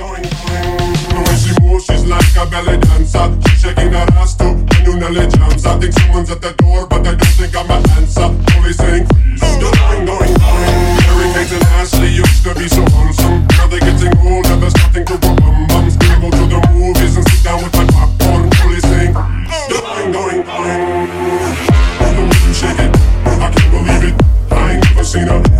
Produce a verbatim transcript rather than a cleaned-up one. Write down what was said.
going, going. The way she moves, she's like a belly dancer. She's shaking that ass too, and you nearly jams. I think someone's at the door, but I don't think I'm an answer. Only saying, freeze. You're going, going, going. Mary Kate and Ashley used to be so handsome. Now they're getting older, there's nothing to put bum bums. I go to the movies and sit down with my popcorn. Only saying, freeze. You're going, going, going. The way you shake it, I can't believe it. I ain't never seen her